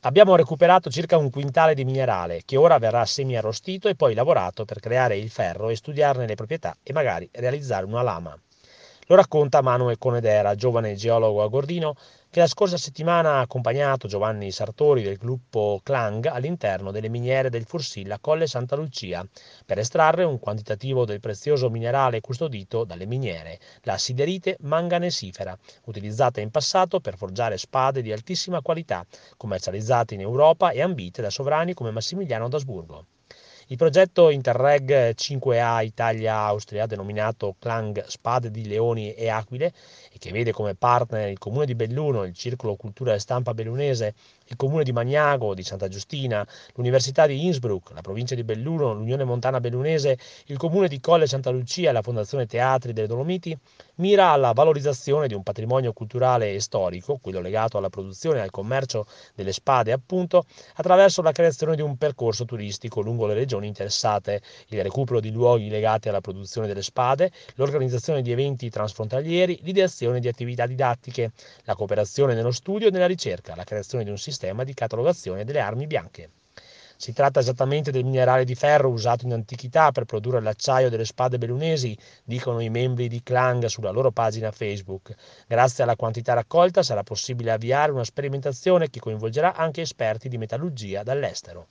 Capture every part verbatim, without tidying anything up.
Abbiamo recuperato circa un quintale di minerale che ora verrà semi-arrostito e poi lavorato per creare il ferro e studiarne le proprietà e magari realizzare una lama. Lo racconta Manuel Conedera, giovane geologo agordino, che la scorsa settimana ha accompagnato Giovanni Sartori del gruppo Clang all'interno delle miniere del Fursilla Colle Santa Lucia per estrarre un quantitativo del prezioso minerale custodito dalle miniere, la siderite manganesifera, utilizzata in passato per forgiare spade di altissima qualità, commercializzate in Europa e ambite da sovrani come Massimiliano d'Asburgo. Il progetto Interreg cinque A Italia-Austria, denominato Clang Spade di Leoni e Aquile, e che vede come partner il Comune di Belluno, il Circolo Cultura e Stampa Bellunese, il Comune di Magnago, di Santa Giustina, l'Università di Innsbruck, la Provincia di Belluno, l'Unione Montana Bellunese, il Comune di Colle Santa Lucia e la Fondazione Teatri delle Dolomiti, mira alla valorizzazione di un patrimonio culturale e storico, quello legato alla produzione e al commercio delle spade appunto, attraverso la creazione di un percorso turistico lungo le regioni interessate, il recupero di luoghi legati alla produzione delle spade, l'organizzazione di eventi transfrontalieri, l'ideazione di attività didattiche, la cooperazione nello studio e nella ricerca, la creazione di un sistema di catalogazione delle armi bianche. Si tratta esattamente del minerale di ferro usato in antichità per produrre l'acciaio delle spade bellunesi, dicono i membri di Clang sulla loro pagina Facebook. Grazie alla quantità raccolta sarà possibile avviare una sperimentazione che coinvolgerà anche esperti di metallurgia dall'estero.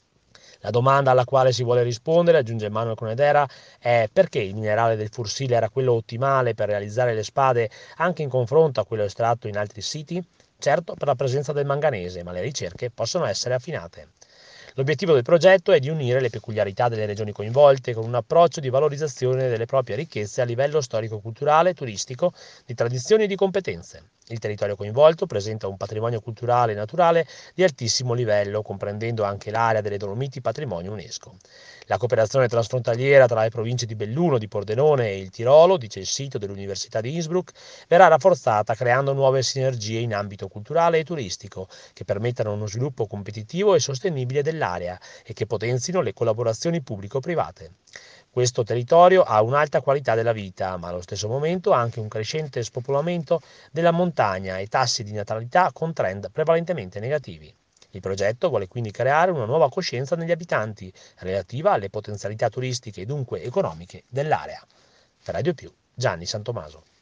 La domanda alla quale si vuole rispondere, aggiunge Manuel Conedera, è perché il minerale del Fursile era quello ottimale per realizzare le spade anche in confronto a quello estratto in altri siti? Certo, per la presenza del manganese, ma le ricerche possono essere affinate. L'obiettivo del progetto è di unire le peculiarità delle regioni coinvolte con un approccio di valorizzazione delle proprie ricchezze a livello storico-culturale, turistico, di tradizioni e di competenze. Il territorio coinvolto presenta un patrimonio culturale e naturale di altissimo livello, comprendendo anche l'area delle Dolomiti Patrimonio UNESCO. La cooperazione transfrontaliera tra le province di Belluno, di Pordenone e il Tirolo, dice il sito dell'Università di Innsbruck, verrà rafforzata creando nuove sinergie in ambito culturale e turistico che permettano uno sviluppo competitivo e sostenibile dell'area e che potenzino le collaborazioni pubblico-private. Questo territorio ha un'alta qualità della vita, ma allo stesso momento ha anche un crescente spopolamento della montagna e tassi di natalità con trend prevalentemente negativi. Il progetto vuole quindi creare una nuova coscienza negli abitanti relativa alle potenzialità turistiche e dunque economiche dell'area. Per Radio Più, Gianni Santomaso.